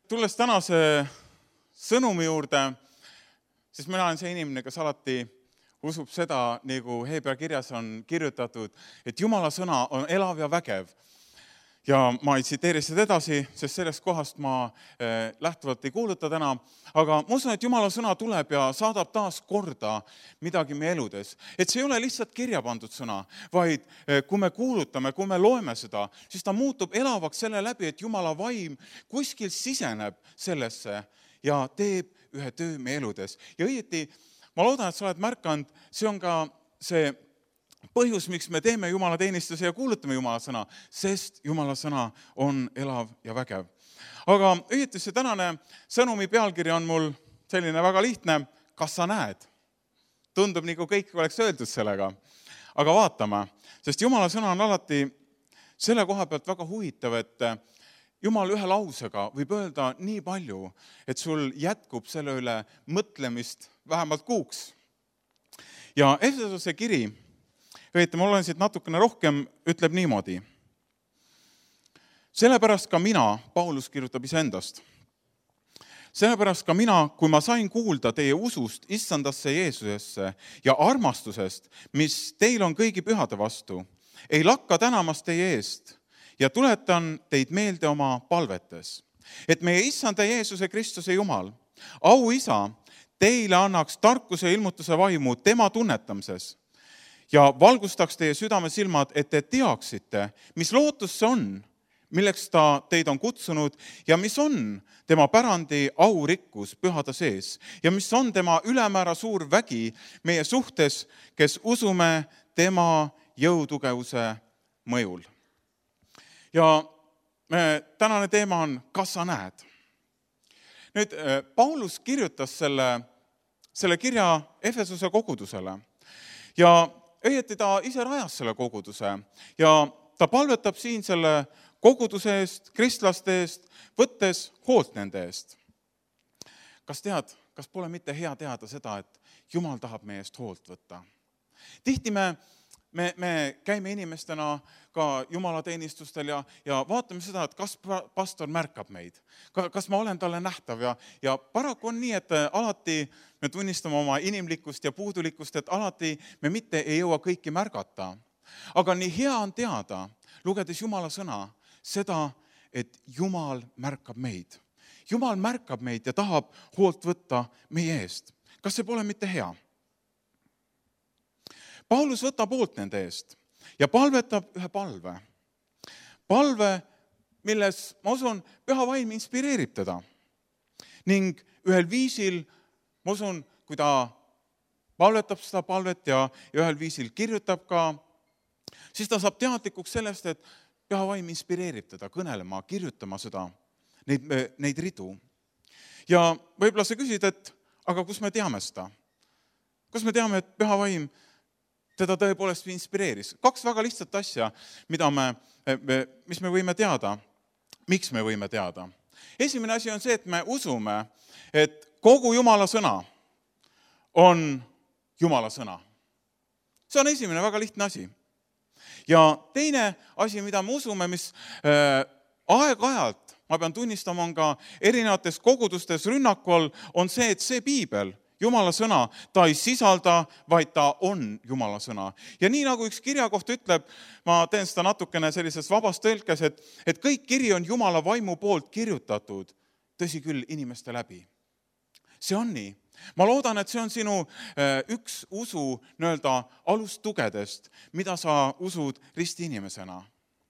Tulles tänase sõnumi juurde, siis mina olen see inimene, kes alati usub seda, nagu Hebra kirjas on kirjutatud, et Jumala sõna on elav ja vägev. Ja ma ei tsiteeri seda edasi, sest sellest kohast ma lähtuvalt ei kuuluta täna, aga ma usun, et Jumala sõna tuleb ja saadab taas korda midagi meie eludes. Et see ei ole lihtsalt kirja pandud sõna, vaid kui me kuulutame, kui me loeme seda, siis ta muutub elavaks selle läbi, et Jumala vaim kuskil siseneb sellesse ja teeb ühe töö meie eludes. Ja õieti, ma loodan, et sa oled märkanud, see on ka see põhjus, miks me teeme Jumala teenistuse ja kuulutame Jumala sõna, sest Jumala sõna on elav ja vägev. Aga õieti see tänane sõnumi pealkiri on mul selline väga lihtne, kas sa näed? Tundub nagu kõik oleks öeldud sellega, aga vaatame, sest Jumala sõna on alati selle koha pealt väga huvitav, et Jumal ühe lausega võib öelda nii palju, et sul jätkub selle üle mõtlemist vähemalt kuuks. Ja Efesose kiri, õieti, ma olen siit natukene rohkem, ütleb niimoodi. Sellepärast ka mina, Paulus kirjutab iseendast, sellepärast ka mina, kui ma sain kuulda teie usust issandasse Jeesusesse ja armastusest, mis teil on kõigi pühade vastu, ei lakka tänamast teie eest ja tuletan teid meelde oma palvetes, et meie issanda Jeesuse Kristuse Jumal, au isa, teile annaks tarkuse ilmutuse vaimu tema tunnetamises ja valgustaks teie südame silmad, et te teaksite, mis lootus see on, milleks ta teid on kutsunud ja mis on tema pärandi aurikkus pühade sees ja mis on tema ülemäära suur vägi meie suhtes, kes usume tema jõutugevuse mõjul. Ja tänane teema on, kas sa näed? Nüüd, Paulus kirjutas selle kirja Efesose kogudusele ja õieti ta ise rajas selle koguduse ja ta palvetab siin selle koguduse eest, kristlaste eest, võttes hoolt nende eest. Kas tead, kas pole mitte hea teada seda, et Jumal tahab meie eest hoolt võtta? Tihti me käime inimestena ka jumalateenistustel ja vaatame seda, et kas pastor märkab meid, kas ma olen talle nähtav ja paraku on nii, et alati me tunnistame oma inimlikkust ja puudulikkust, et alati me mitte ei jõua kõiki märgata. Aga nii hea on teada, lugedes Jumala sõna, seda, et Jumal märkab meid. Jumal märkab meid ja tahab hoolt võtta meie eest. Kas see pole mitte hea? Paulus võtab hoolt nende eest ja palvetab ühe palve. Palve, milles, ma usun, püha vaim inspireerib teda. Ning ühel viisil, ma usun, kui ta palvetab seda palvet ja ühel viisil kirjutab ka, siis ta saab teadlikuks sellest, et püha vaim inspireerib teda kõnelema, kirjutama seda, neid ridu. Ja võib-olla sa küsid, et aga kus me teame seda? Kus me teame, et püha vaim teda tõepoolest inspireeris? Kaks väga lihtsat asja, mis me võime teada. Miks me võime teada? Esimene asi on see, et me usume, et kogu Jumala sõna on Jumala sõna. See on esimene väga lihtne asi. Ja teine asi, mida me usume, mis aeg-ajalt, ma pean tunnistama, on ka erinevates kogudustes rünnakul, on see, et see piibel, Jumala sõna, ta ei sisalda, vaid ta on Jumala sõna. Ja nii nagu üks kirjakoht ütleb, ma teen seda natukene sellises vabas tõlkes, et kõik kiri on Jumala vaimu poolt kirjutatud, tõsi küll, inimeste läbi. See on nii. Ma loodan, et see on sinu üks usu alustugedest, mida sa usud risti inimesena.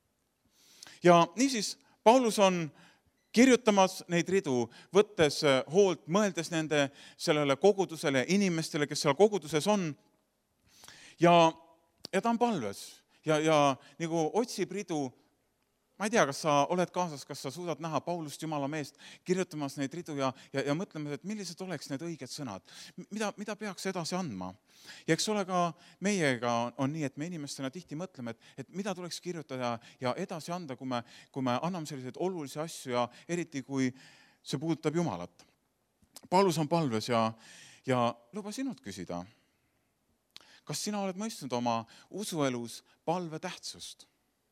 Ja niisiis, Paulus on kirjutamas neid ridu, võttes hoolt, mõeldes nende sellele kogudusele, inimestele, kes seal koguduses on. Ja ta on palves ja nagu otsib ridu. Ma ei tea, kas sa oled kaasas, kas sa suudad näha Paulust Jumala meest kirjutamas neid ridu ja mõtlema, et millised oleks need õiged sõnad, mida peaks edasi andma. Ja eks ole ka meiega on nii, et me inimestena tihti mõtleme, et mida tuleks kirjutada ja edasi anda, kui me anname selliseid olulisi asju ja eriti, kui see puudutab Jumalat. Paulus on palves ja luba sinult küsida. Kas sina oled mõistnud oma usuelus palve tähtsust?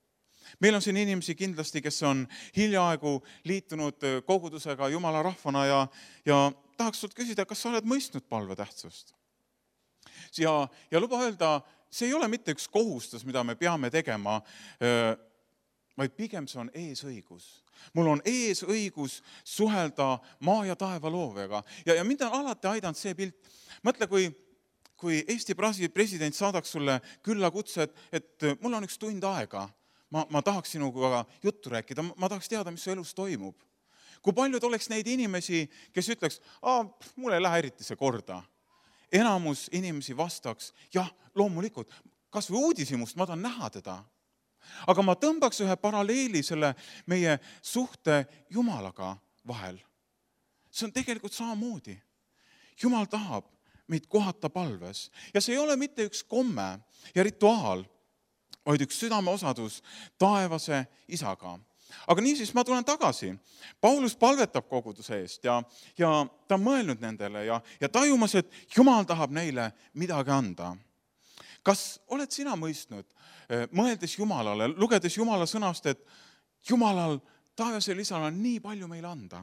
meil on siin inimesi kindlasti, kes on hiljaaegu liitunud kogudusega Jumala rahvana ja tahaks sult küsida, kas sa oled mõistnud palve tähtsust? Ja luba öelda, see ei ole mitte üks kohustus, mida me peame tegema, vaid pigem see on eesõigus. Mul on eesõigus suhelda maa ja taeva loojaga. Ja mind on alati aidanud see pilt. Mõtle, kui Eesti president saadaks sulle küllakutse, et mul on üks tund aega, ma tahaks sinuga juttu rääkida, ma tahaks teada, mis su elus toimub. Kui paljud oleks neid inimesi, kes ütleks, mul ei lähe eriti see korda. Enamus inimesi vastaks, jah, loomulikult, kas või uudishimust, ma tahan näha teda. Aga ma tõmbaks ühe paralleeli selle meie suhte Jumalaga vahel. See on tegelikult samamoodi. Jumal tahab meid kohata palves. Ja see ei ole mitte üks komme ja rituaal, vaid üks südameosadus taevase isaga. Aga niisiis ma tulen tagasi. Paulus palvetab koguduse eest ja ta on mõelnud nendele ja tajumas, et Jumal tahab neile midagi anda. Kas oled sina mõistnud, mõeldes Jumalale, lugedes Jumala sõnast, et Jumalal taevasel isal on nii palju meile anda?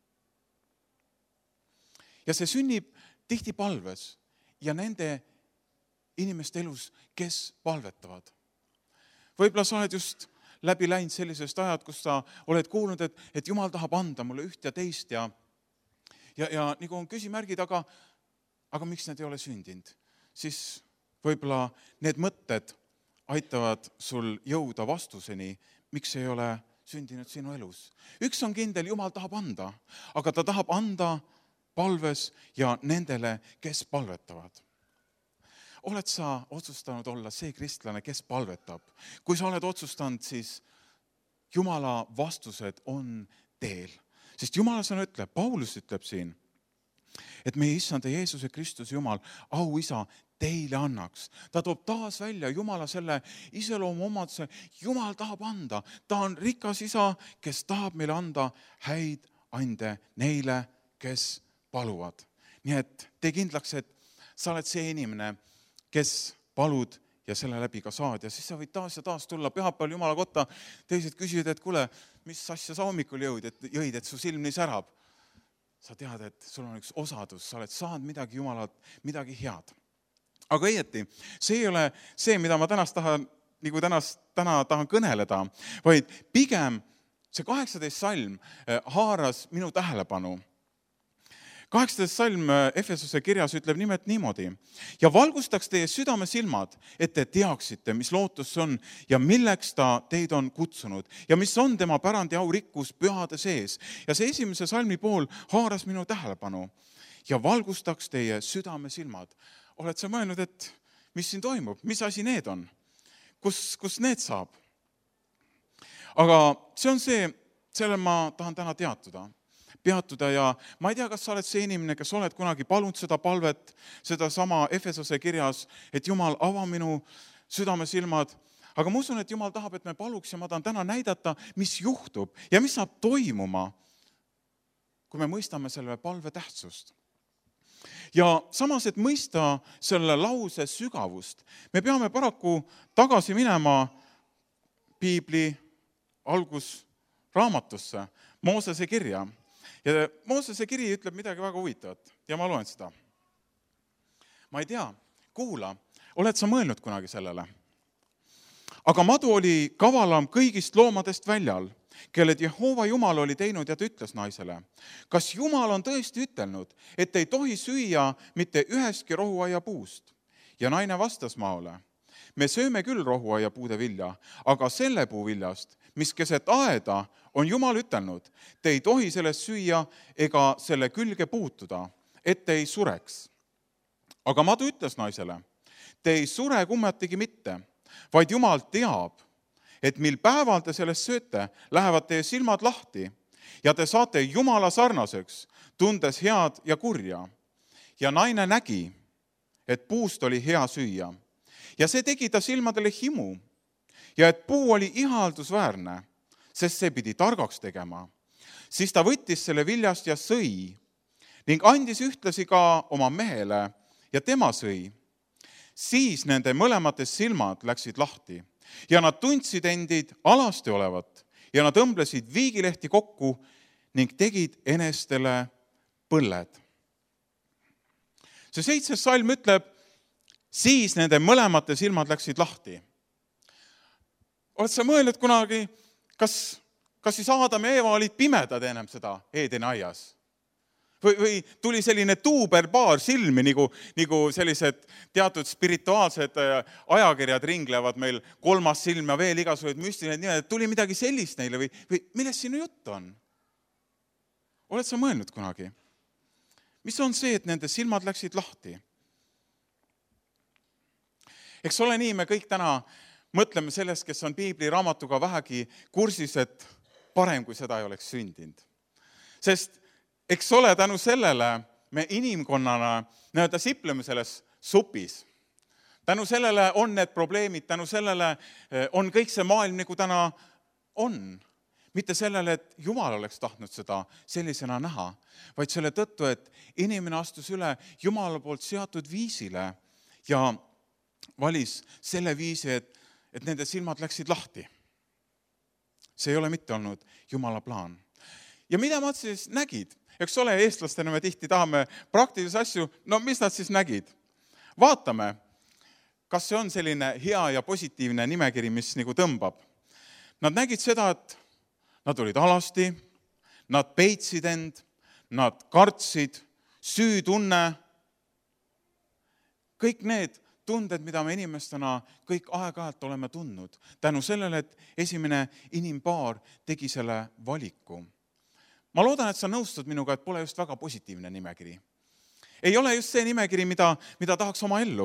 Ja see sünnib tihti palves ja nende inimeste elus, kes palvetavad. Võib-olla sa oled just läbi läinud sellisest ajad, kus sa oled kuulnud, et Jumal tahab anda mulle üht ja teist ja nagu on küsimärgid, aga miks need ei ole sündinud? Siis võib-olla need mõtted aitavad sul jõuda vastuseni, miks ei ole sündinud sinu elus. Üks on kindel, Jumal tahab anda, aga ta tahab anda palves ja nendele, kes palvetavad. Oled sa otsustanud olla see kristlane, kes palvetab? Kui sa oled otsustanud, siis Jumala vastused on teel. Sest Jumala sõna ütleb, Paulus ütleb siin, et meie issanda Jeesuse Kristus Jumal, au isa, teile annaks. Ta toob taas välja Jumala selle iseloomu omaduse. Jumal tahab anda. Ta on rikas isa, kes tahab meile anda häid ande neile, kes paluvad. Nii et tee kindlaks, et sa oled see inimene, kes palud ja selle läbi ka saad. Ja siis sa võid taas ja taas tulla pühapäeval Jumala kotta. Teised küsivad, et kuule, mis asja sa hommikul jõid, et su silm nii särab. Sa tead, et sul on üks osadus, sa oled saanud midagi Jumalalt, midagi head. Aga õieti, see ei ole see, mida ma täna tahan kõneleda, vaid pigem see 18 salm haaras minu tähelepanu. 18 salm Efesuse kirjas ütleb nimelt niimoodi. Ja valgustaks teie südame silmad, et te teaksite, mis lootus on ja milleks ta teid on kutsunud ja mis on tema pärandi au rikkus pühade sees. Ja see esimese salmi pool haaras minu tähelepanu ja valgustaks teie südame silmad. Oled sa mõelnud, et mis siin toimub? Mis asi need on? Kus need saab? Aga see on see, selle ma tahan täna peatuda ja ma ei tea, kas sa oled see inimene, kes oled kunagi palunud seda palvet, seda sama Efesose kirjas, et Jumal, ava minu südame silmad. Aga ma usun, et Jumal tahab, et me paluks ja ma tahan täna näidata, mis juhtub ja mis saab toimuma, kui me mõistame selle palve tähtsust. Ja samas, et mõista selle lause sügavust, me peame paraku tagasi minema Piibli algusraamatusse, Moosese kirja. Ja Moosese kiri ütleb midagi väga huvitavat ja ma loen seda. Ma ei tea, kuula, oled sa mõelnud kunagi sellele? Aga madu oli kavalam kõigist loomadest väljal, kelle Jehova Jumal oli teinud ja ta ütles naisele, kas Jumal on tõesti ütelnud, et ei tohi süüa mitte ühestki rohuaia puust? Ja naine vastas maole, me sööme küll rohuaia puude vilja, aga selle puu viljast, mis keset aeda, on Jumal ütelnud, te ei tohi sellest süüa ega selle külge puutuda, et te ei sureks. Aga madu ütles naisele, te ei sure kummatigi mitte, vaid Jumal teab, et mil päeval te sellest sööte, lähevad teie silmad lahti ja te saate Jumala sarnaseks, tundes head ja kurja. Ja naine nägi, et puust oli hea süüa ja see tegi ta silmadele himu ja et puu oli ihaldusväärne, sest see pidi targaks tegema. Siis ta võttis selle viljast ja sõi ning andis ühtlasi ka oma mehele ja tema sõi. Siis nende mõlemates silmad läksid lahti ja nad tundsid endid alasti olevat ja nad õmblesid viigilehti kokku ning tegid enestele põlled. See 7. salm ütleb, siis nende mõlemate silmad läksid lahti. Oled sa mõelnud kunagi, kas siis Aadam ja Eeva olid pimedad ennem seda Eedeni aias? Või tuli selline tuuberpaar silmi, nagu sellised teatud spirituaalsed ajakirjad ringlevad meil, 3. silm ja veel igasugused müstilised nimed, et tuli midagi sellist neile või millest sinu jutt on? Oled sa mõelnud kunagi? Mis on see, et nende silmad läksid lahti? Eks ole nii, me kõik täna mõtleme sellest, kes on Piibli raamatuga vähegi kursis, et parem, kui seda ei oleks sündinud. Sest eks ole tänu sellele me inimkonnana sipleme selles supis. Tänu sellele on need probleemid, tänu sellele on kõik see maailm, nagu täna on. Mitte sellele, et Jumal oleks tahtnud seda sellisena näha, vaid selle tõttu, et inimene astus üle Jumala poolt seatud viisile ja valis selle viisi, et nende silmad läksid lahti. See ei ole mitte olnud Jumala plaan. Ja mida nad siis nägid? Eks ole, eestlastena me tihti tahame praktilisi asju, no mis nad siis nägid? Vaatame, kas see on selline hea ja positiivne nimekiri, mis nagu tõmbab. Nad nägid seda, et nad olid alasti, nad peitsid end, nad kartsid, süütunne. Kõik need tunded, mida me inimestena kõik aeg-ajalt oleme tundnud. Tänu sellele, et esimene inimpaar tegi selle valiku. Ma loodan, et sa nõustud minuga, et pole just väga positiivne nimekiri. Ei ole just see nimekiri, mida tahaks oma ellu.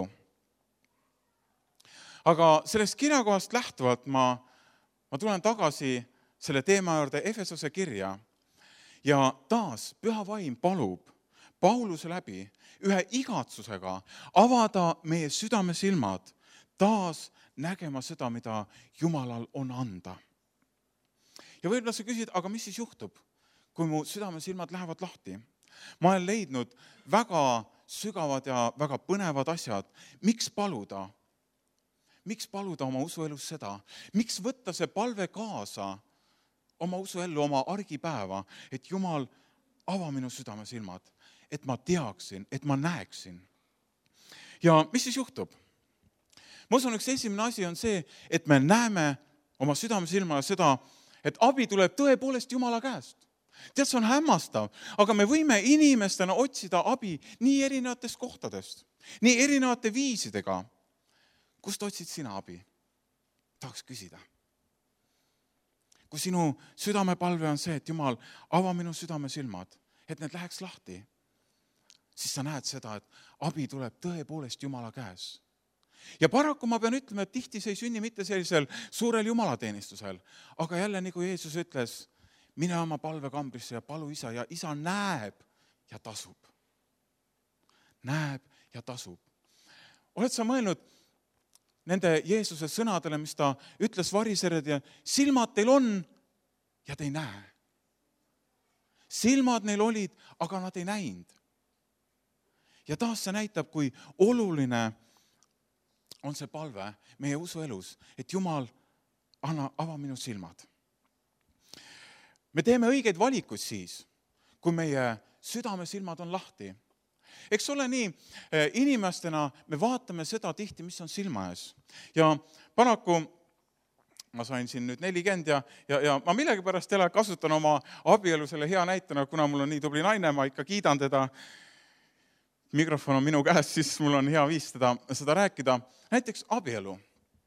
Aga sellest kirjakohast lähtuvalt ma tulen tagasi selle teema juurde Efesose kirja ja taas Püha Vaim palub Pauluse läbi ühe igatsusega avada meie südame silmad, taas nägema seda, mida Jumalal on anda. Ja võib-olla sa küsid, aga mis siis juhtub, kui mu südame silmad lähevad lahti? Ma olen leidnud väga sügavad ja väga põnevad asjad. Miks paluda? Miks paluda oma usuelus seda? Miks võtta see palve kaasa oma usuellu, oma argipäeva, et Jumal, ava minu südame silmad, et ma teaksin, et ma näeksin. Ja mis siis juhtub? Ma usun, üks esimene asi on see, et me näeme oma südame silmale seda, et abi tuleb tõepoolest Jumala käest. Tead, see on hämmastav, aga me võime inimestena otsida abi nii erinevatest kohtadest, nii erinevate viisidega. Kust otsid sina abi? Tahaks küsida. Kui sinu südamepalve on see, et Jumal, ava minu südame silmad, et need läheks lahti, siis sa näed seda, et abi tuleb tõepoolest Jumala käes. Ja paraku ma pean ütlema, et tihti see ei sünni mitte sellisel suurel jumalateenistusel, aga jälle nagu Jeesus ütles, mine oma palve kambrisse ja palu isa ja isa näeb ja tasub. Näeb ja tasub. Oled sa mõelnud nende Jeesuse sõnadele, mis ta ütles varisered ja silmad teil on ja te ei näe. Silmad neil olid, aga nad ei näinud. Ja taas see näitab, kui oluline on see palve meie usuelus, et Jumal, ava minu silmad. Me teeme õigeid valikuid siis, kui meie südamesilmad on lahti. Eks ole nii, inimestena me vaatame seda tihti, mis on silma ees. Ja paraku ma sain siin nüüd 40 ja ma millegipärast jälle kasutan oma abielu selle hea näitena, kuna mul on nii tubli naine, ma ikka kiidan teda. Mikrofon on minu käes, siis mul on hea viis seda rääkida. Näiteks abielu.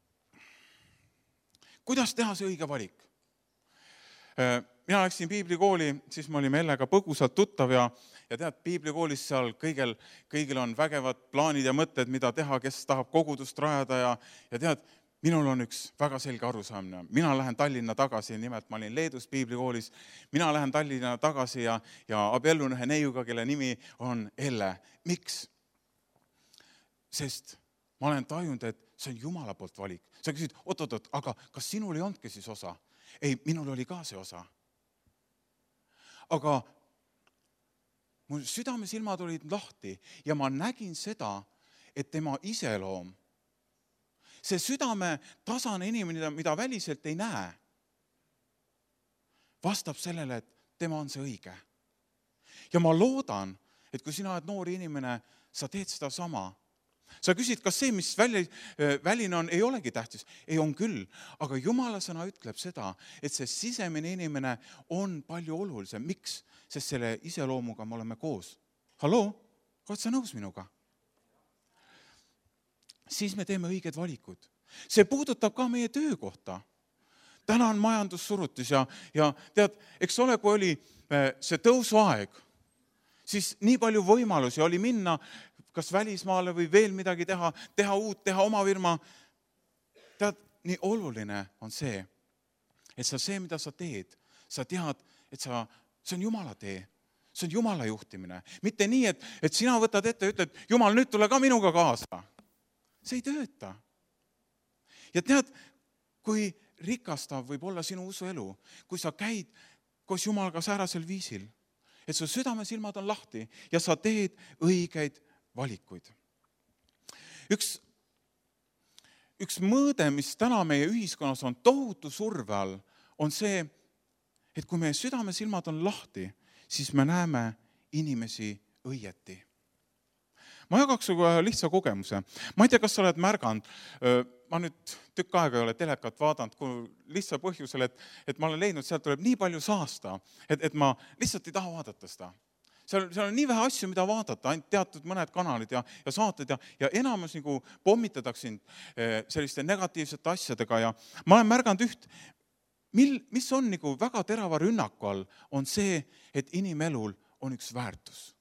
Kuidas teha see õige valik? Mina läksin piiblikooli, siis me olime Ellega põgusalt tuttav ja tead, piiblikoolis seal kõigil on vägevad plaanid ja mõtted, mida teha, kes tahab kogudust rajada ja tead, minul on üks väga selge arusaamine. Mina lähen Tallinna tagasi, nimelt ma olin Leedus piiblikoolis, mina lähen Tallinna tagasi ja abiellun ühe neiuga, kelle nimi on Elle. Miks? Sest ma olen tajunud, et see on Jumala poolt valik. Sa küsid, oot, aga kas sinul ei olnudki siis osa? Ei, minul oli ka see osa. Aga mu südamesilmad olid lahti ja ma nägin seda, et tema iseloom, see südame tasane inimene, mida väliselt ei näe, vastab sellele, et tema on see õige. Ja ma loodan, et kui sina oled noor inimene, sa teed seda sama. Sa küsid, kas see, mis väline on, ei olegi tähtis. Ei, on küll, aga Jumala sõna ütleb seda, et see sisemine inimene on palju olulisem. Miks? Sest selle iseloomuga me oleme koos. Halloo? Oled sa nõus minuga? Siis me teeme õiged valikud. See puudutab ka meie töökohta. Täna on majandussurutis ja tead, eks ole, kui oli see tõusuaeg, siis nii palju võimalusi oli minna kas välismaale või veel midagi teha uut, teha oma firma. Tead, nii oluline on see, et see, mida sa teed, sa tead, et see on Jumala tee. See on Jumala juhtimine. Mitte nii, et sina võtad ette ja ütled, Jumal, nüüd tule ka minuga kaasa. See ei tööta. Ja tead, kui rikastav võib olla sinu usuelu, kui sa käid koos Jumalaga säärasel viisil, et su südamesilmad on lahti ja sa teed õigeid valikuid. Üks mõõde, mis täna meie ühiskonnas on tohutu surve all, on see, et kui meie südamesilmad on lahti, siis me näeme inimesi õieti. Ma jagaks suga lihtsa kogemuse. Ma ei tea, kas sa oled märganud, ma nüüd tükk aega ei ole telekat vaadanud, kui lihtsa põhjusel, et ma olen leidnud, sealt tuleb nii palju saasta, et ma lihtsalt ei taha vaadata seda. Seal on nii vähe asju, mida vaadata, ainult teatud mõned kanalid ja saated ja enamus nagu pommitatakse selliste negatiivsete asjadega ja ma olen märganud üht, mis on nagu väga terava rünnaku all, on see, et inimelul on üks väärtus.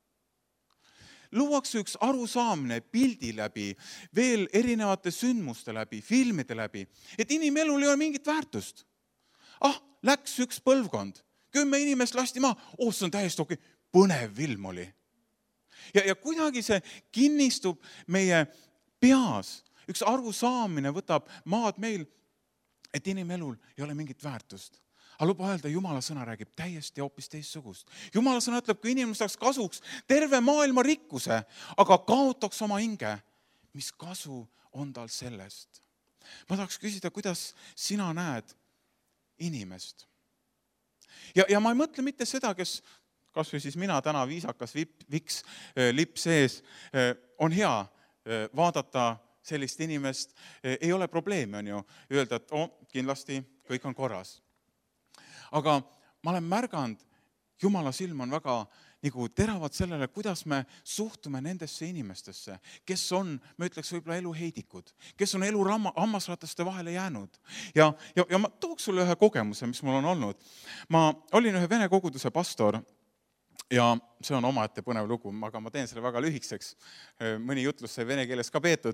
Luuakse üks arusaamine pildi läbi, veel erinevate sündmuste läbi, filmide läbi, et inimelul ei ole mingit väärtust. Läks üks põlvkond, 10 inimest lasti maha, see on täiesti okei. Põnev film oli. Ja kuidagi see kinnistub meie peas. Üks arusaamine võtab maad meil, et inimelul ei ole mingit väärtust. Aga luba öelda, Jumala sõna räägib täiesti hoopis teistsugust. Jumala sõna ütleb, kui inimene saaks kasuks terve maailma rikkuse, aga kaotaks oma hinge, mis kasu on tal sellest. Ma tahaks küsida, kuidas sina näed inimest. Ja ma ei mõtle mitte seda, kes kas või siis mina täna viisakas viks lipp sees, on hea vaadata sellist inimest, ei ole probleemi, on ju, öelda, et kindlasti kõik on korras. Aga ma olen märganud, Jumala silm on väga nagu teravad sellele, kuidas me suhtume nendesse inimestesse, kes on, ma ütleks, võib-olla eluheidikud, kes on elu hammasrataste vahele jäänud. Ja ma tooks sulle ühe kogemuse, mis mul on olnud. Ma olin ühe vene koguduse pastor, ja see on omaette põnev lugu, aga ma teen selle väga lühikseks. Mõni jutlus sai vene keeles ka peetud.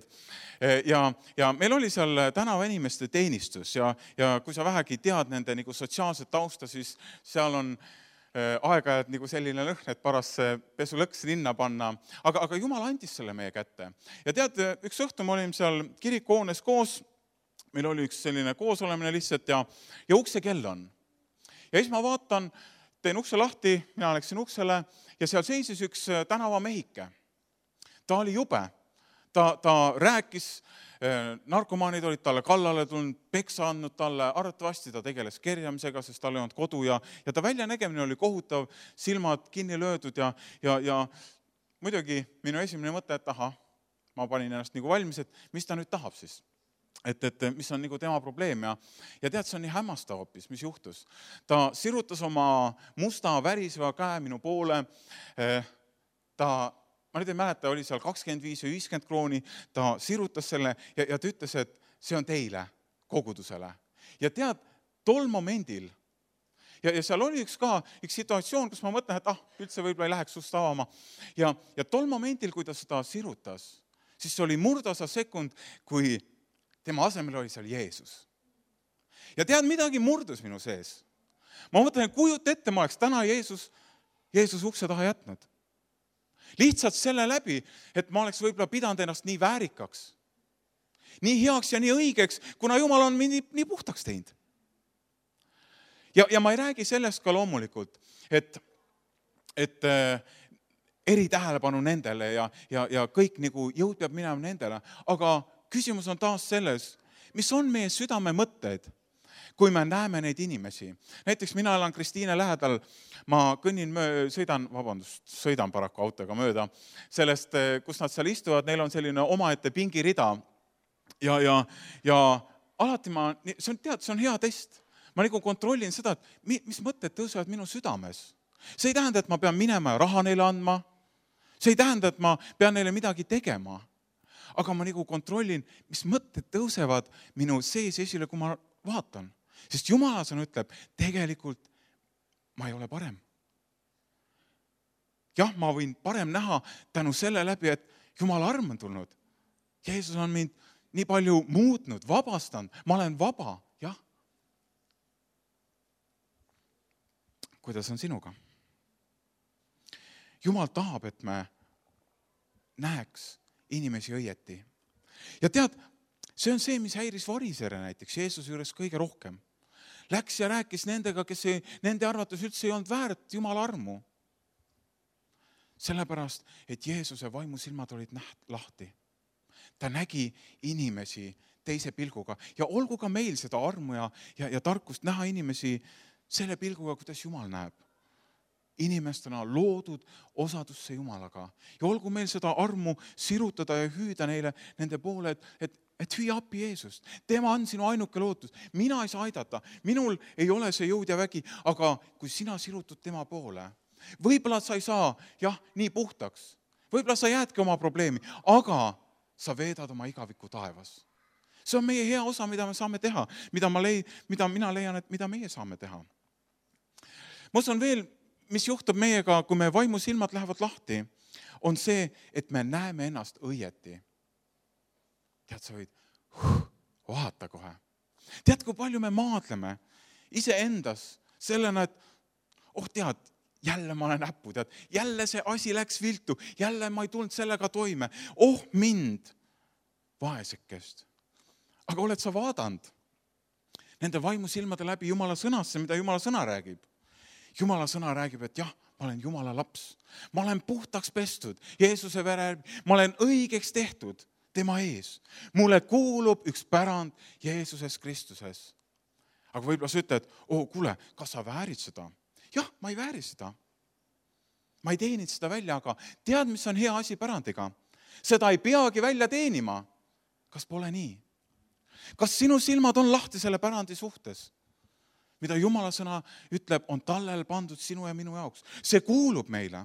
Ja meil oli seal tänavainimeste teenistus ja kui sa vähegi tead nende nagu sotsiaalset tausta, siis seal on aeg-ajad nagu selline lõhn, et paras pesulõks linna panna. Aga Jumal andis selle meie kätte. Ja tead, üks õhtu me olime seal kirikuhoones koos, meil oli üks selline koosolemine lihtsalt ja ukse kell on. Ja siis ma vaatan, teen ukse lahti, mina läksin uksele ja seal seisis üks tänavamehike. Ta oli jube. Ta rääkis, narkomaanid olid talle kallale tulnud, peksa andnud talle, arvatavasti ta tegeles kerjamisega, sest tal ei olnud kodu ja ta väljanägemine oli kohutav, silmad kinni löödud ja muidugi minu esimene mõte, et ma panin ennast nagu valmis, et mis ta nüüd tahab siis. Et mis on nagu tema probleem ja tead, see on nii hämmastav hoopis, mis juhtus. Ta sirutas oma musta väriseva käe minu poole, ma nüüd ei mäleta, oli seal 25 või 50 krooni, ta sirutas selle ja ta ütles, et see on teile, kogudusele. Ja tead, tol momendil, ja seal oli üks situatsioon, kus ma mõtlen, et üldse võib-olla ei läheks sust avama. Ja tol momendil, kui ta seda sirutas, siis see oli murdosa sekund, kui tema asemel oli seal Jeesus. Ja tead, midagi murdus minu sees. Ma mõtlen, kujuta ette, ma oleks täna Jeesus ukse taha jätnud. Lihtsalt selle läbi, et ma oleks võib-olla pidanud ennast nii väärikaks, nii heaks ja nii õigeks, kuna Jumal on mind nii puhtaks teinud. Ja ma ei räägi sellest ka loomulikult, et eritähelepanu nendele ja kõik nagu jõud peab minema nendele, aga küsimus on taas selles, mis on meie südame mõtted, kui me näeme neid inimesi. Näiteks mina elan Kristiine lähedal, ma sõidan paraku autoga mööda sellest, kus nad seal istuvad, neil on selline omaette pingirida ja alati see on hea test. Ma nagu kontrollin seda, et mis mõtted tõusevad minu südames. See ei tähenda, et ma pean minema ja raha neile andma. See ei tähenda, et ma pean neile midagi tegema. Aga ma nagu kontrollin, mis mõtted tõusevad minu sees esile, kui ma vaatan. Sest Jumala sõna ütleb, tegelikult ma ei ole parem. Jah, ma võin parem näha tänu selle läbi, et Jumala arm on tulnud. Jeesus on mind nii palju muutnud, vabastanud. Ma olen vaba, jah. Kuidas on sinuga? Jumal tahab, et me näeks inimesi õieti. Ja tead, see on see, mis häiris varisere näiteks Jeesuse juures kõige rohkem. Läks ja rääkis nendega, kes nende arvates üldse ei olnud väärt Jumala armu. Sellepärast, et Jeesuse vaimusilmad olid lahti. Ta nägi inimesi teise pilguga ja olgu ka meil seda armu ja tarkust näha inimesi selle pilguga, kuidas Jumal näeb. Inimestena loodud osadusse Jumalaga. Ja olgu meil seda armu sirutada ja hüüda neile nende poole, et hüüa appi Jeesust. Tema on sinu ainuke lootus. Mina ei saa aidata. Minul ei ole see jõud ja vägi, aga kui sina sirutud tema poole, võib-olla sa ei saa, nii puhtaks. Võib-olla sa jäädki oma probleemi, aga sa veedad oma igaviku taevas. See on meie hea osa, mida me saame teha, mida mina leian, et mida meie saame teha. Ma usun veel, mis juhtub meiega, kui me vaimusilmad lähevad lahti, on see, et me näeme ennast õieti. Tead, sa võid vaata kohe. Tead, kui palju me maadleme iseendas sellena, et tead, jälle ma olen näppu, tead, jälle see asi läks viltu, jälle ma ei tulnud sellega toime. Mind, vaesekest. Aga oled sa vaadanud nende vaimusilmade läbi Jumala sõnasse, mida Jumala sõna räägib? Jumala sõna räägib, et ma olen Jumala laps. Ma olen puhtaks pestud Jeesuse vere, ma olen õigeks tehtud tema ees. Mulle kuulub üks pärand Jeesuses Kristuses. Aga võib-olla sa ütled, kuule, kas sa väärid seda? Jah, ma ei vääri seda. Ma ei teenid seda välja, aga tead, mis on hea asi pärandiga? Seda ei peagi välja teenima. Kas pole nii? Kas sinu silmad on lahti selle pärandi suhtes? Mida Jumala sõna ütleb, on tallel pandud sinu ja minu jaoks. See kuulub meile.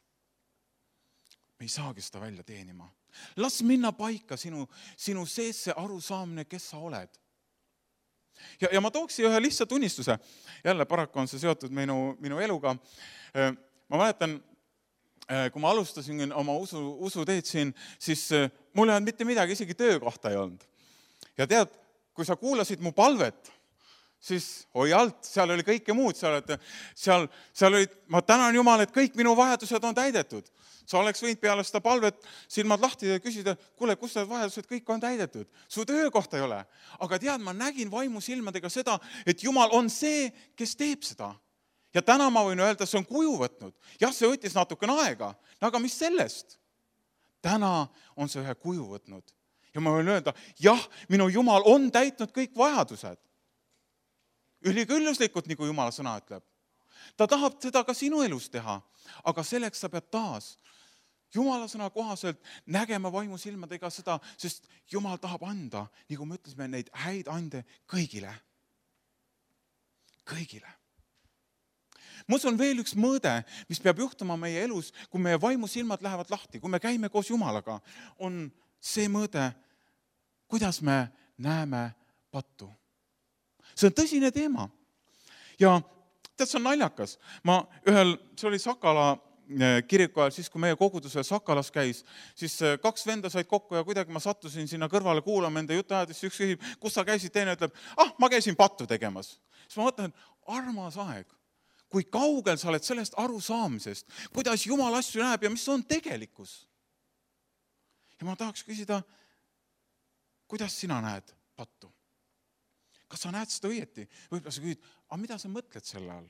Me ei saagi seda välja teenima. Las minna paika sinu sees see arusaamine, kes sa oled. Ja ma tooksin ühe lihtsa tunnistuse. Jälle paraku on see seotud minu eluga. Ma mäletan, kui ma alustasin oma usuteed siin, siis mul ei olnud mitte midagi, isegi töökohta ei olnud. Ja tead, kui sa kuulasid mu palvet, siis alt, seal oli kõike muud, seal olid, ma tänan Jumal, et kõik minu vajadused on täidetud. Sa oleks võinud peale seda palvet silmad lahti ja küsida, kuule, kus need vajadused kõik on täidetud? Su töökohta ei ole. Aga tead, ma nägin vaimusilmadega seda, et Jumal on see, kes teeb seda. Ja täna ma võin öelda, see on kuju võtnud. Jah, see võttis natukene aega, aga mis sellest? Täna on see ühe kuju võtnud. Ja ma võin öelda, minu Jumal on täitnud kõik vajadused. Ülikülluslikult, nagu Jumala sõna ütleb. Ta tahab seda ka sinu elus teha, aga selleks sa pead taas Jumala sõna kohaselt nägema vaimusilmadega seda, sest Jumal tahab anda, nagu me ütlesime, neid häid ande kõigile. Kõigile. Ma usun veel üks mõõde, mis peab juhtuma meie elus, kui meie vaimusilmad lähevad lahti, kui me käime koos Jumalaga, on see mõõde, kuidas me näeme pattu. See on tõsine teema. Ja tead, see on naljakas. See oli Sakala kiriku ajal, siis kui meie koguduse Sakalas käis, siis 2 venda said kokku ja kuidagi ma sattusin sinna kõrvale kuulama enda jutuajadist, üks küsib, kus sa käisid, teine ütleb, ma käisin pattu tegemas. Siis ma mõtlen, armas aeg, kui kaugel sa oled sellest arusaamisest, kuidas Jumal asju näeb ja mis on tegelikkus. Ja ma tahaks küsida, kuidas sina näed pattu? Kas sa näed seda õieti? Võib-olla sa küsid, mida sa mõtled selle all?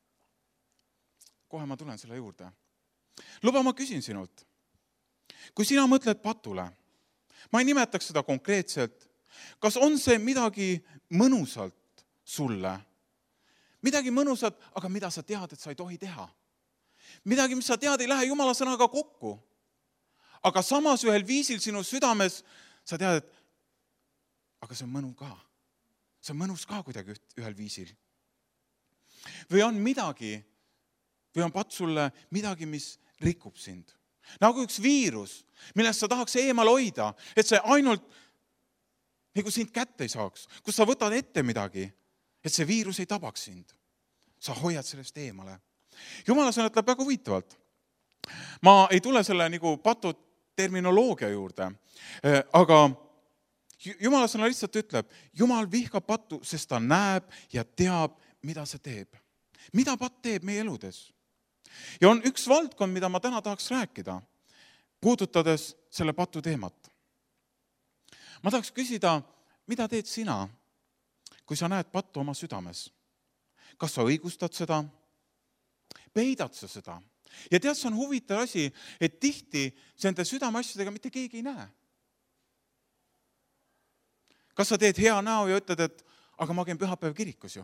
Kohe ma tulen selle juurde. Luba, ma küsin sinult. Kui sina mõtled patule, ma ei nimetaks seda konkreetselt. Kas on see midagi mõnusalt sulle? Midagi mõnusat, aga mida sa tead, et sa ei tohi teha. Midagi, mis sa tead, ei lähe Jumala sõnaga kokku. Aga samas ühel viisil sinu südames sa tead, et aga see on mõnu ka. See on mõnus ka kuidagi ühel viisil. Või on midagi, või on patt sulle midagi, mis rikub sind. Nagu üks viirus, millest sa tahaks eemal hoida, et see ainult nagu sind kätte ei saaks, kus sa võtad ette midagi, et see viirus ei tabaks sind. Sa hoiad sellest eemale. Jumala sõna ütleb väga huvitavalt. Ma ei tule selle nagu patu terminoloogia juurde, aga Jumala sõna lihtsalt ütleb, Jumal vihkab pattu, sest ta näeb ja teab, mida see teeb. Mida patt teeb meie eludes? Ja on üks valdkond, mida ma täna tahaks rääkida, puudutades selle patu teemat. Ma tahaks küsida, mida teed sina, kui sa näed pattu oma südames? Kas sa õigustad seda? Peidad sa seda? Ja tead, see on huvitav asi, et tihti nende südameasjadega mitte keegi ei näe. Kas sa teed hea näo ja ütled, et aga ma käin pühapäev kirikus ju?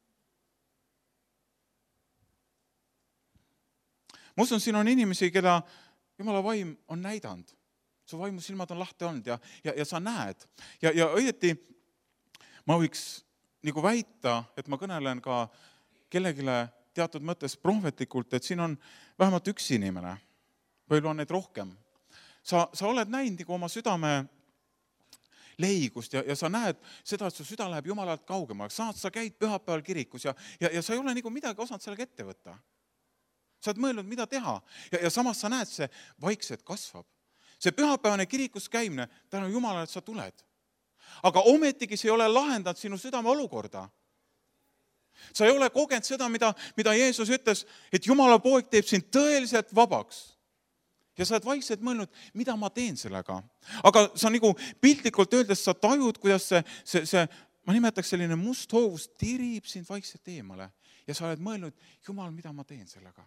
Ma usun, siin on inimesi, keda Jumala vaim on näidanud. Su vaimu silmad on lahti olnud ja sa näed. Ja õieti ma võiks nagu väita, et ma kõnelen ka kellegile teatud mõttes prohvetlikult, et siin on vähemalt üks inimene, või on neid rohkem. Sa oled näinud nagu oma südame leigust ja sa näed seda, et su süda läheb Jumalalt kaugemaks. Sa käid pühapäeval kirikus ja sa ei ole nagu midagi osanud sellega ette võtta. Sa oled mõelnud, mida teha ja samas sa näed, see vaikselt kasvab. See pühapäevane kirikus käimine, tänu Jumalale, et sa tuled. Aga ometigi see ei ole lahendanud sinu südame olukorda. Sa ei ole kogenud seda, mida Jeesus ütles, et Jumala poeg teeb sind tõeliselt vabaks. Ja sa oled vaikselt mõelnud, mida ma teen sellega. Aga sa nagu piltlikult öeldes, sa tajud, kuidas see ma nimetaks selline must hoovus, tirib sind vaikselt eemale. Ja sa oled mõelnud, Jumal, mida ma teen sellega.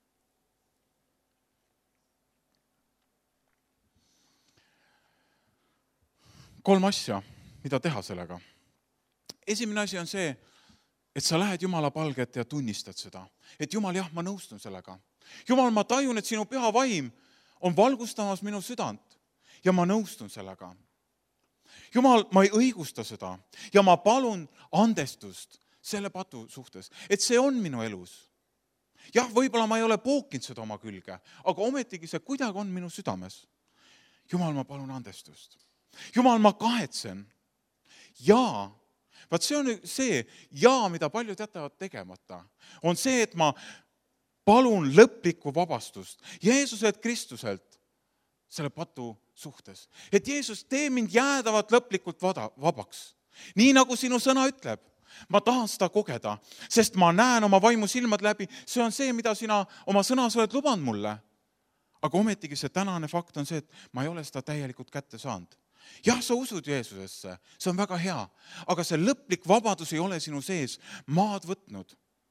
Kolm asja, mida teha sellega. Esimene asi on see, et sa lähed Jumala palget ja tunnistad seda. Et Jumal, jah, ma nõustun sellega. Jumal, ma tajun, et sinu püha vaim on valgustamas minu südant ja ma nõustun sellega. Jumal, ma ei õigusta seda ja ma palun andestust selle patu suhtes, et see on minu elus. Jah, võib-olla ma ei ole pookinud seda oma külge, aga ometigi see kuidagi on minu südames. Jumal, ma palun andestust. Jumal, ma kahetsen. Ja, vaat see on see, mida paljud jätavad tegemata, on see, et ma palun lõplikku vabastust Jeesuselt Kristuselt selle patu suhtes. Et Jeesus, tee mind jäädavat lõplikult vabaks. Nii nagu sinu sõna ütleb. Ma tahan seda kogeda, sest ma näen oma vaimu silmad läbi. See on see, mida sina oma sõnas oled lubanud mulle. Aga ometigi see tänane fakt on see, et ma ei ole seda täielikult kätte saanud. Jah, sa usud Jeesusesse, see on väga hea, aga see lõplik vabadus ei ole sinu sees maad võtnud.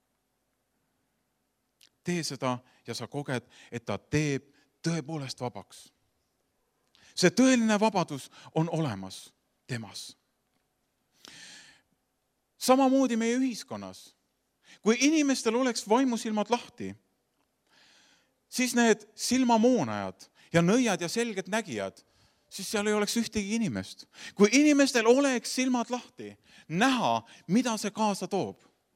Tee seda ja sa koged, et ta teeb tõepoolest vabaks. See tõeline vabadus on olemas temas. Samamoodi meie ühiskonnas. Kui inimestel oleks vaimusilmad lahti, siis need silmamoonajad ja nõiad ja selged nägijad, siis seal ei oleks ühtegi inimest. Kui inimestel oleks silmad lahti, näha, mida see kaasa toob,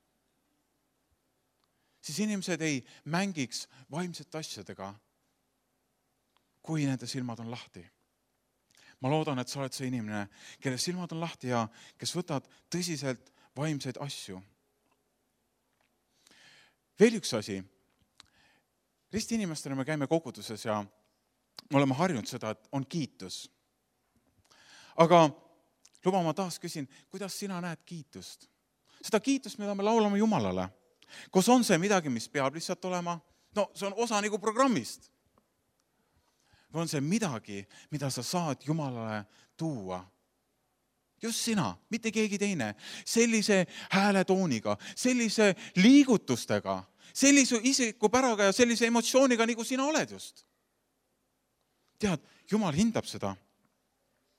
siis inimesed ei mängiks vaimsete asjadega, kui nende silmad on lahti. Ma loodan, et sa oled see inimene, kelle silmad on lahti ja kes võtad tõsiselt vaimseid asju. Veel üks asi. Risti inimestena me käime koguduses ja me oleme harjunud seda, et on kiitus. Aga luba, ma taas küsin, kuidas sina näed kiitust? Seda kiitust, mida me laulame Jumalale. Kus on see midagi, mis peab lihtsalt olema? No, see on osa nagu programmist. Või on see midagi, mida sa saad Jumalale tuua? Just sina, mitte keegi teine. Sellise hääletooniga, sellise liigutustega, sellise isikupäraga ja sellise emotsiooniga, nagu sina oled just. Tead, Jumal hindab seda.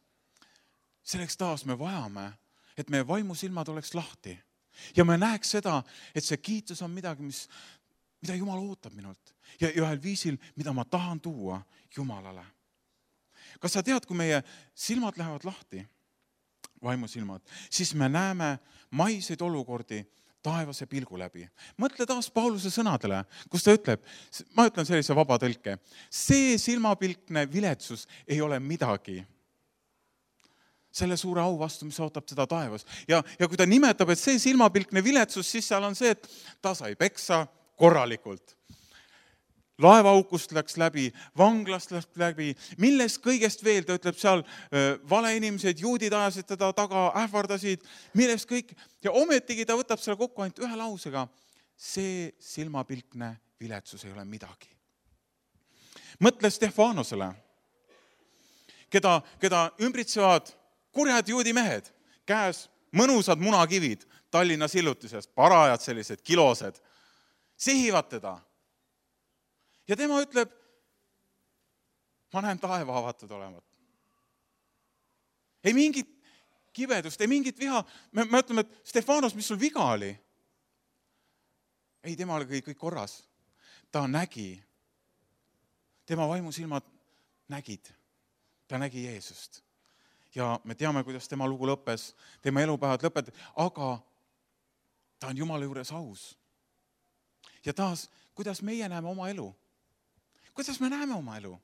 selleks taas me vajame, et meie vaimusilmad oleks lahti. Ja me näeks seda, et see kiitus on midagi, mida Jumal ootab minult. Ja ühel viisil, mida ma tahan tuua Jumalale. Kas sa tead, kui meie silmad lähevad lahti, vaimusilmad, siis me näeme maiseid olukordi taevase pilgu läbi. Mõtle taas Pauluse sõnadele, kus ta ütleb, ma ütlen sellise vaba tõlke, see silmapilkne viletsus ei ole midagi selle suure au vastu, mis ootab teda taevas. Ja kui ta nimetab, et see silmapilkne viletsus, siis seal on see, et ta sai peksa korralikult. Laevaukust läks läbi, vanglast läks läbi, millest kõigest veel, ta ütleb seal, valeinimesed, juudid ajasid teda taga, ähvardasid, millest kõik. Ja ometigi ta võtab selle kokku ainult ühe lausega. See silmapilkne viletsus ei ole midagi. Mõtle Stefanosele, keda ümbritsevad kurjad juudi mehed, käes mõnusad munakivid Tallinna sillutisest, parajad sellised kilosed, sihivad teda. Ja tema ütleb, ma näen taeva avatud olevat. Ei mingit kibedust, ei mingit viha. Me ütleme, et Stefanos, mis sul viga oli? Ei, tema oli kõik korras. Ta nägi, tema vaimusilmad nägid. Ta nägi Jeesust. Ja me teame, kuidas tema lugu lõppes, tema elupäevad lõpetati, aga ta on Jumala juures aus. Ja taas, kuidas meie näeme oma elu? Kuidas me näeme oma elu?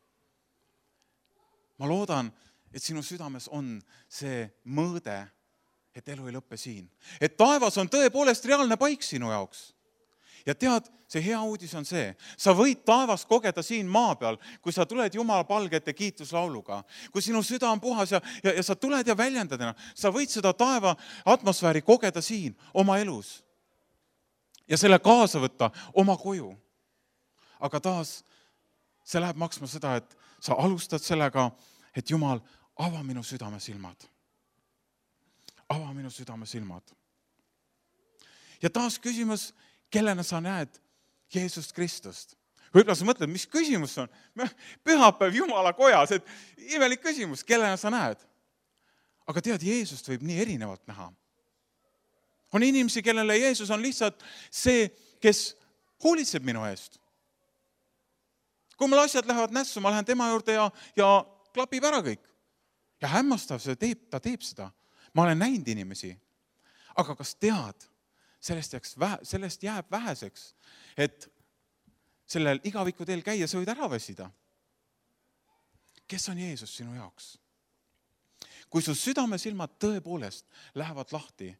Ma loodan, et sinu südames on see mõõde, et elu ei lõppe siin. Et taevas on tõepoolest reaalne paik sinu jaoks. Ja tead, see hea uudis on see, sa võid taevast kogeda siin maa peal, kui sa tuled Jumala palgete kiituslauluga, kui sinu süda on puhas ja sa tuled ja väljendad enam, sa võid seda taeva atmosfääri kogeda siin oma elus ja selle kaasa võtta oma koju. Aga taas, see läheb maksma seda, et sa alustad sellega, et Jumal, ava minu südame silmad. Ava minu südame silmad. Ja taas küsimus, kellena sa näed Jeesust Kristust? Võib-olla sa mõtled, mis küsimus on? Pühapäev Jumala kojas, et imelik küsimus, kellena sa näed? Aga tead, Jeesust võib nii erinevalt näha. On inimesi, kellele Jeesus on lihtsalt see, kes hoolitseb minu eest. Kui mul asjad lähevad nässu, ma lähen tema juurde ja klapib ära kõik. Ja hämmastav, ta teeb seda. Ma olen näinud inimesi. Aga kas tead, sellest jääb väheseks, et sellel igaviku teel käia, sa võid ära väsida. Kes on Jeesus sinu jaoks? Kui su südamesilmad tõepoolest lähevad lahti,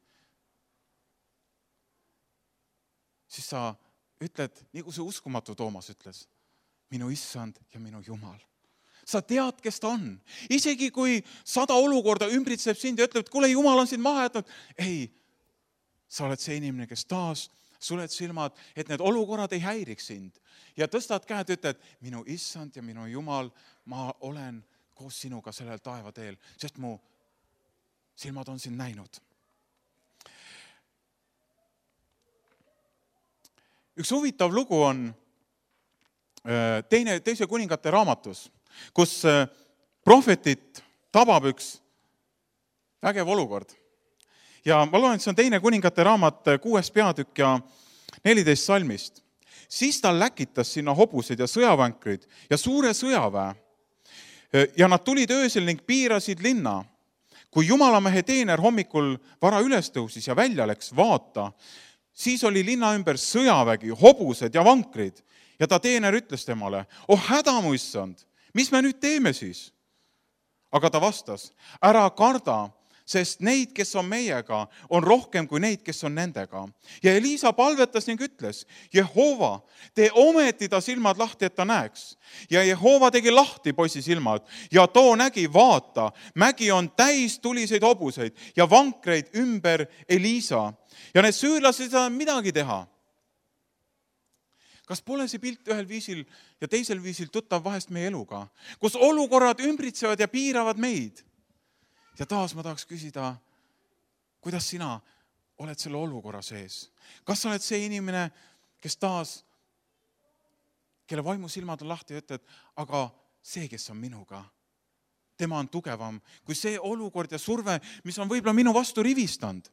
siis sa ütled, nii kui see uskumatu Toomas ütles, minu issand ja minu Jumal. Sa tead, kes ta on. Isegi kui 100 olukorda ümbritseb sind ja ütleb, et kuule, Jumal on sind maha jätnud. Ei, sa oled see inimene, kes taas suled silmad, et need olukorrad ei häiriks sind. Ja tõstad käed, ütled, minu issand ja minu Jumal, ma olen koos sinuga sellel taevateel, sest mu silmad on sind näinud. Üks huvitav lugu on teise kuningate raamatus, kus prohvetit tabab üks vägev olukord. Ja ma loen, et see on teine kuningate raamat 6. peatükk ja 14 salmist. Siis ta läkitas sinna hobused ja sõjavankrid ja suure sõjaväe. Ja nad tulid öösel ning piirasid linna. Kui Jumalamehe teener hommikul vara üles tõusis ja välja läks vaata, siis oli linna ümber sõjavägi, hobused ja vankrid. Ja ta teener ütles temale, häda mu issand, mis me nüüd teeme siis? Aga ta vastas, ära karda, sest neid, kes on meiega, on rohkem kui neid, kes on nendega. Ja Elisa palvetas ning ütles, Jehova, tee ometi ta silmad lahti, et ta näeks. Ja Jehova tegi lahti poisi silmad ja too nägi, vaata, mägi on täis tuliseid hobuseid ja vankreid ümber Elisa. Ja need süürlased ei saa midagi teha. Kas pole see pilt ühel viisil ja teisel viisil tuttav vahest meie eluga, kus olukorrad ümbritsevad ja piiravad meid? Ja taas ma tahaks küsida, kuidas sina oled selle olukorra sees? Kas sa oled see inimene, kes taas, kelle vaimusilmad on lahti ja ütled, aga see, kes on minuga, tema on tugevam kui see olukord ja surve, mis on võib-olla minu vastu rivistanud.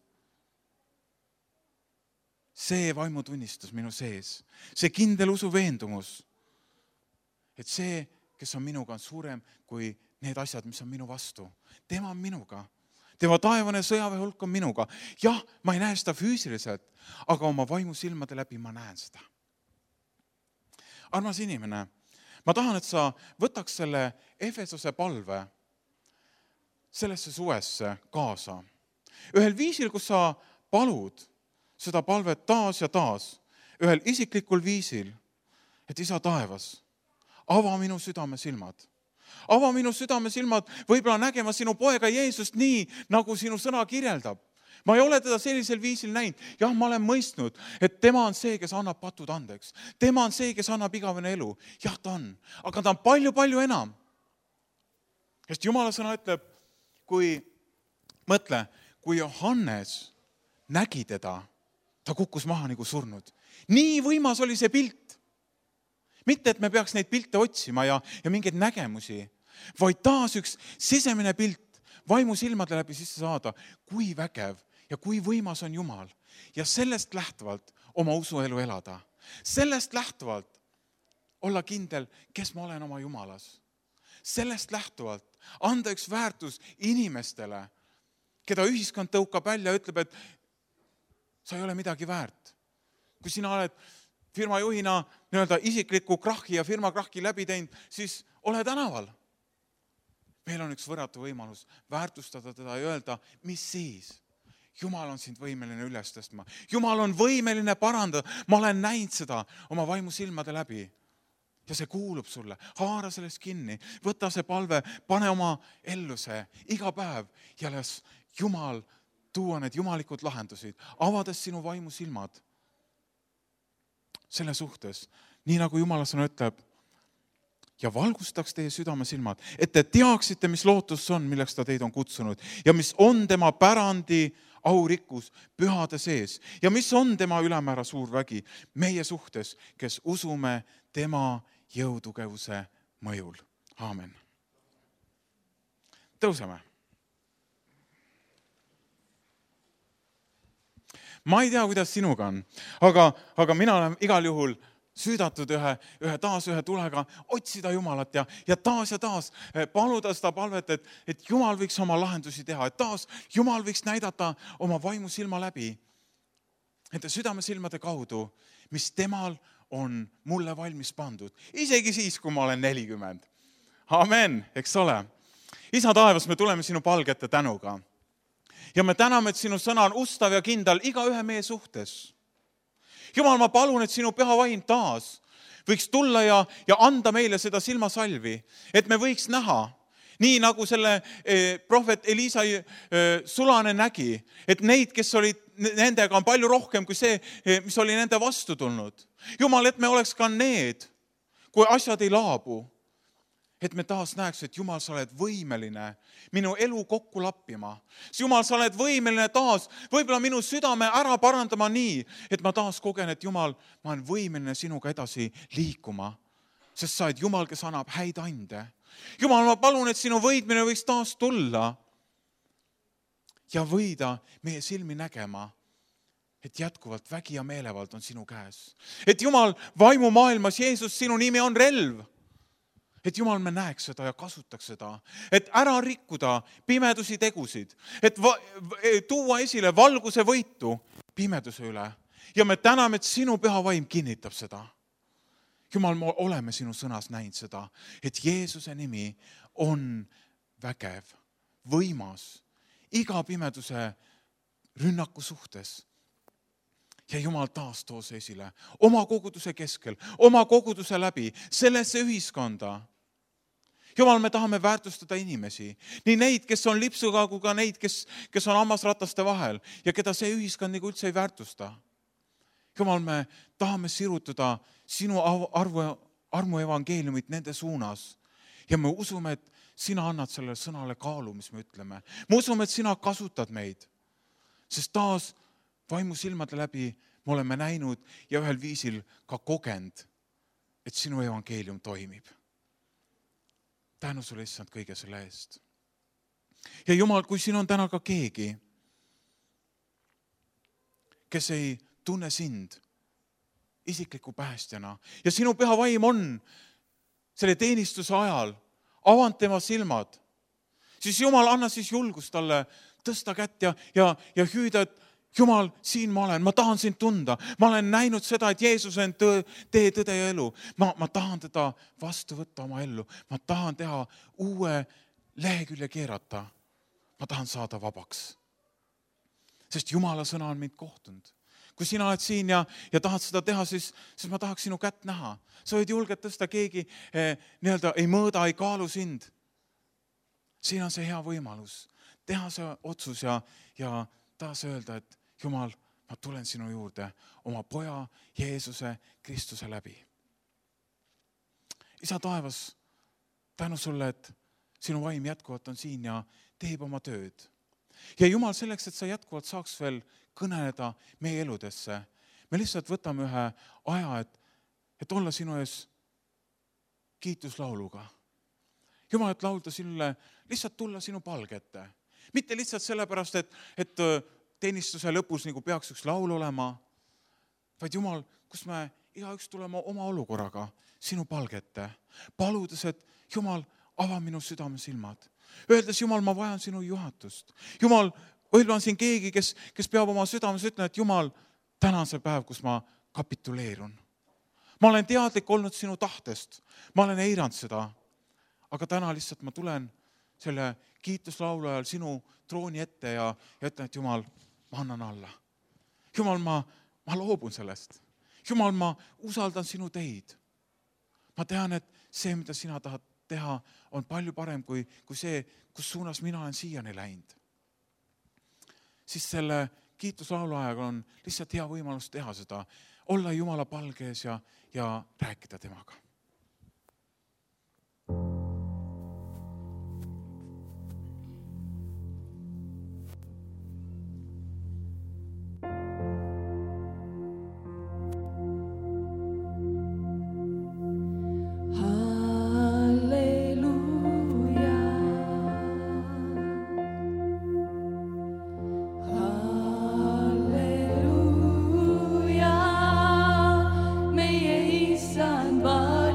See vaimutunnistus minu sees, see kindel usu veendumus, et see, kes on minuga, on suurem kui need asjad, mis on minu vastu. Tema on minuga. Tema taevane sõjaväe hulk on minuga. Jah, ma ei näe seda füüsiliselt, aga oma vaimu silmade läbi ma näen seda. Armas inimene, ma tahan, et sa võtaks selle Efesose palve sellesse suvesse kaasa. Ühel viisil, kus sa palud seda palvet taas ja taas, ühel isiklikul viisil, et Isa taevas, ava minu südame silmad. Ava minu südame silmad võib-olla nägema sinu poega Jeesust nii, nagu sinu sõna kirjeldab. Ma ei ole teda sellisel viisil näinud. Jah, ma olen mõistnud, et tema on see, kes annab patud andeks. Tema on see, kes annab igavene elu. Jah, ta on. Aga ta on palju enam. Sest Jumala sõna ütleb, kui Johannes nägi teda, ta kukkus maha nagu surnud. Nii võimas oli see pilt. Mitte, et me peaks neid pilte otsima ja mingeid nägemusi, vaid taas üks sisemine pilt vaimu silmade läbi sisse saada, kui vägev ja kui võimas on Jumal. Ja sellest lähtuvalt oma usuelu elada. Sellest lähtuvalt olla kindel, kes ma olen oma Jumalas. Sellest lähtuvalt anda üks väärtus inimestele, keda ühiskond tõukab välja ja ütleb, et sa ei ole midagi väärt. Kui sina oled firmajuhina isikliku krahhi ja firma krahhi läbi teinud, siis ole tänaval. Meil on üks võrratu võimalus väärtustada teda ja öelda, mis siis? Jumal on sind võimeline üles tõstma. Jumal on võimeline parandada. Ma olen näinud seda oma vaimu silmade läbi. Ja see kuulub sulle. Haara sellest kinni. Võta see palve, pane oma ellu see iga päev ja las Jumal tuua need jumalikud lahendusid, avades sinu vaimu silmad selle suhtes, nii nagu Jumala sõna ütleb, ja valgustaks teie südame silmad, et te teaksite, mis lootus on, milleks ta teid on kutsunud ja mis on tema pärandi aurikkus pühade sees ja mis on tema ülemäära suur vägi meie suhtes, kes usume tema jõutugevuse mõjul. Aamen. Tõuseme. Ma ei tea, kuidas sinuga on, aga mina olen igal juhul süüdatud ühe tulega otsida Jumalat ja taas paluda seda palvet, et Jumal võiks oma lahendusi teha, et taas Jumal võiks näidata oma vaimu silma läbi nende südamesilmade kaudu, mis temal on mulle valmis pandud. Isegi siis, kui ma olen 40. Amen, eks ole. Isa taevas, me tuleme sinu palgete tänuga. Ja me täname, et sinu sõna on ustav ja kindel iga ühe meie suhtes. Jumal, ma palun, et sinu püha vaim taas võiks tulla ja anda meile seda silmasalvi, et me võiks näha, nii nagu selle prohvet Elisa sulane nägi, et neid, kes olid nendega, on palju rohkem kui see, mis oli nende vastu tulnud. Jumal, et me oleks ka need, kui asjad ei laabu, et me taas näeks, et Jumal, sa oled võimeline minu elu kokku lappima. Jumal, sa oled võimeline taas võib-olla minu südame ära parandama nii, et ma taas kogen, et Jumal, ma olen võimeline sinuga edasi liikuma, sest sa oled Jumal, kes annab häid ande. Jumal, ma palun, et sinu võidmine võiks taas tulla ja võida meie silmi nägema, et jätkuvalt vägi ja meelevald on sinu käes. Et Jumal, vaimu maailmas, Jeesus, sinu nimi on relv. Et Jumal, me näeks seda ja kasutaks seda, et ära rikkuda pimedusi tegusid, et tuua esile valguse võitu pimeduse üle. Ja me täname, et sinu püha vaim kinnitab seda. Jumal, me oleme sinu sõnas näinud seda, et Jeesuse nimi on vägev, võimas, iga pimeduse rünnaku suhtes. Ja Jumal taas toos esile oma koguduse keskel, oma koguduse läbi, sellesse ühiskonda. Jumal, me tahame väärtustada inimesi, nii neid, kes on lipsuga, kui ka neid, kes on hammasrataste vahel ja keda see ühiskond nagu üldse ei väärtusta. Jumal, me tahame sirutada sinu armu evangeeliumit nende suunas ja me usume, et sina annad sellele sõnale kaalu, mis me ütleme. Me usume, et sina kasutad meid, sest taas vaimu silmade läbi me oleme näinud ja ühel viisil ka kogend, et sinu evangeelium toimib. tänu sulle, issand, kõige selle eest. Ja Jumal, kui siin on täna ka keegi, kes ei tunne sind isikliku päästjana ja sinu püha vaim on selle teenistuse ajal avanud tema silmad, siis Jumal, anna siis julgust talle tõsta kätt ja hüüda, et Jumal, siin ma olen, ma tahan sind tunda. Ma olen näinud seda, et Jeesus on tee, tõde ja elu. Ma tahan teda vastu võtta oma ellu. Ma tahan teha uue lehekülje keerata. Ma tahan saada vabaks. Sest Jumala sõna on mind kohtunud. Kui sina oled siin ja tahad seda teha, siis ma tahaks sinu kätt näha. Sa võid julged tõsta, keegi ei mõõda, ei kaalu sind. Siin on see hea võimalus. Teha see otsus ja taas öelda, et Jumal, ma tulen sinu juurde oma poja Jeesuse Kristuse läbi. Isa taevas, tänu sulle, et sinu vaim jätkuvalt on siin ja teeb oma tööd. Ja Jumal, selleks, et sa jätkuvalt saaks veel kõneleda meie eludesse, me lihtsalt võtame ühe aja, et olla sinu ees kiituslauluga. Jumal, et laulda sinule, lihtsalt tulla sinu palge ette. Mitte lihtsalt sellepärast, et teenistuse lõpus nagu peaks üks laul olema, vaid Jumal, kus me igaüks tuleme oma olukorraga sinu palge ette, paludes, et Jumal, ava minu südame silmad. Öeldes, Jumal, ma vajan sinu juhatust. Jumal, võib-olla on siin keegi, kes peab oma südames ütlema, et Jumal, täna on see päev, kus ma kapituleerun. Ma olen teadlik olnud sinu tahtest, ma olen eiranud seda, aga täna lihtsalt ma tulen selle kiituslaulu ajal sinu trooni ette ja ütlen, et Jumal, ma annan alla. Jumal, ma loobun sellest. Jumal, ma usaldan sinu teid. Ma tean, et see, mida sina tahad teha, on palju parem kui see, kus suunas mina olen siiani läinud. Siis selle kiituslaulu ajaga on lihtsalt hea võimalus teha seda, olla Jumala palge ees ja rääkida temaga. Meie issand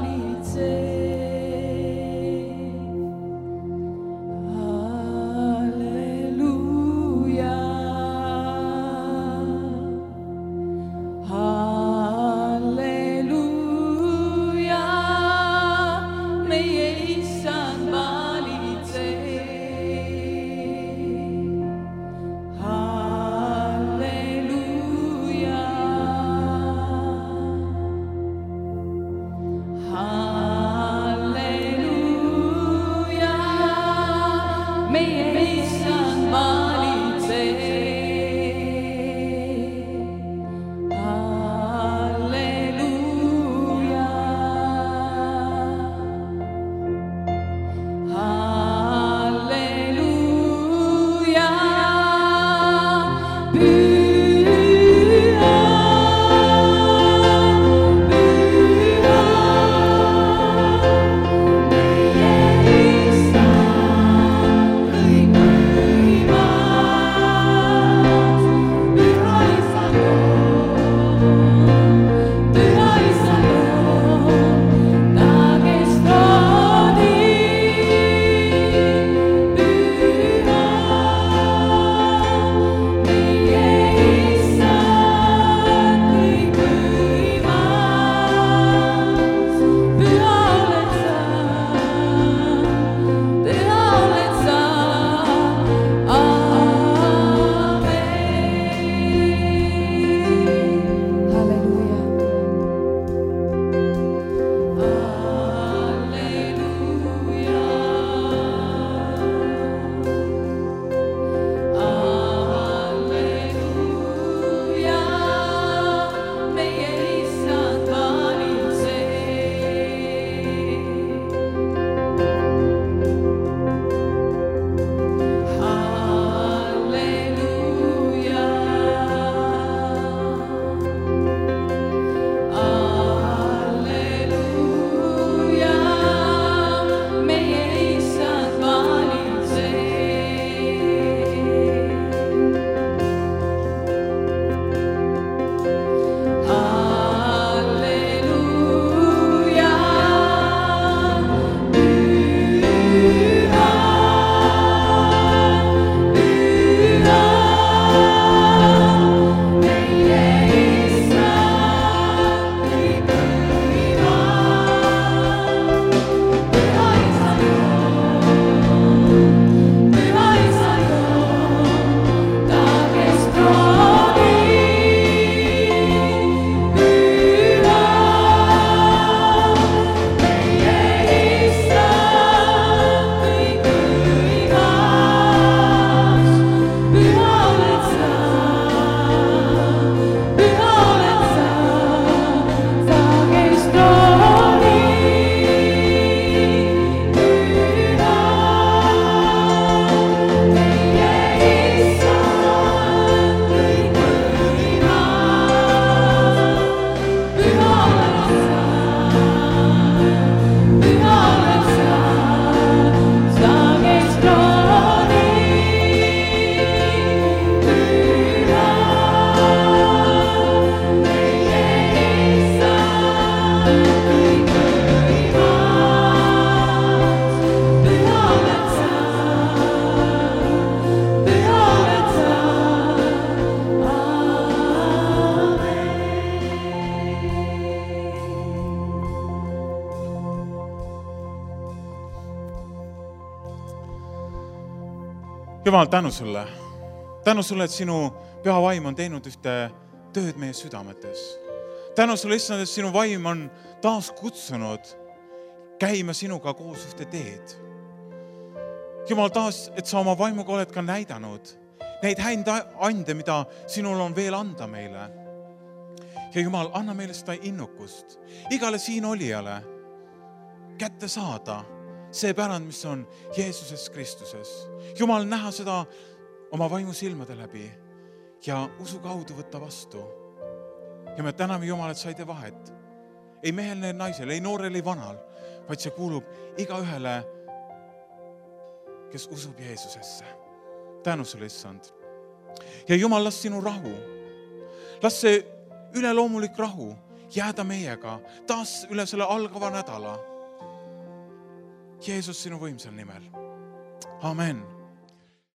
Jumal, tänu sulle, et sinu püha vaim on teinud ühte tööd meie südametes. Tänu sulle, issand, et sinu vaim on taas kutsunud käima sinuga koos ühte teed. Jumal, taas, et sa oma vaimuga oled ka näidanud neid häid ande, mida sinul on veel anda meile. Ja Jumal, anna meile seda innukust igale siin olijale kätte saada see pärand, mis on Jeesuses Kristuses. Jumal, näha seda oma vaimu silmade läbi ja usu kaudu võtta vastu. Ja me täname Jumal, et sa ei tee vahet. Ei mehel, ei naisel, ei noorel, ei vanal, vaid see kuulub iga ühele, kes usub Jeesusesse. Tänu sulle, issand. Ja Jumal, las sinu rahu, las see üleloomulik rahu jääda meiega taas üle selle algava nädala. Jeesus sinu võimsal nimel. Amen.